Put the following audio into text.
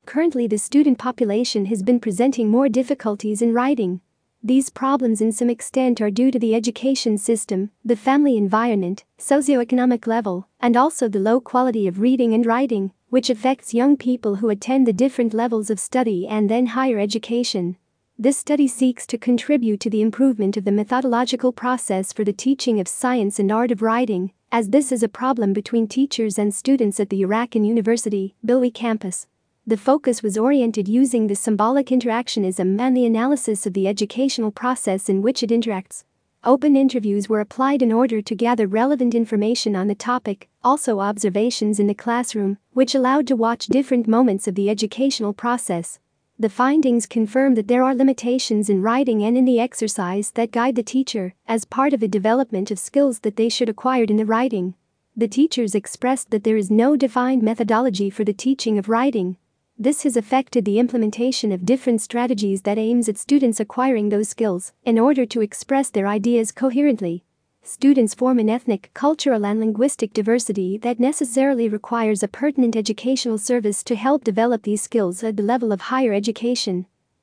Currently, the student population has been presenting more difficulties in writing. These problems in some extent are due to the education system, the family environment, socioeconomic level, and also the low quality of reading and writing, which affects young people who attend the different levels of study and then higher education. This study seeks to contribute to the improvement of the methodological process for the teaching of science and art of writing, as this is a problem between teachers and students at the Iraqan University, Bilwi campus. The focus was oriented using the symbolic interactionism and the analysis of the educational process in which it interacts. Open interviews were applied in order to gather relevant information on the topic, also observations in the classroom, which allowed to watch different moments of the educational process. The findings confirm that there are limitations in writing and in the exercise that guide the teacher as part of the development of skills that they should acquire in the writing. The teachers expressed that there is no defined methodology for the teaching of writing. This has affected the implementation of different strategies that aims at students acquiring those skills in order to express their ideas coherently. Students form an ethnic, cultural and linguistic diversity that necessarily requires a pertinent educational service to help develop these skills at the level of higher education.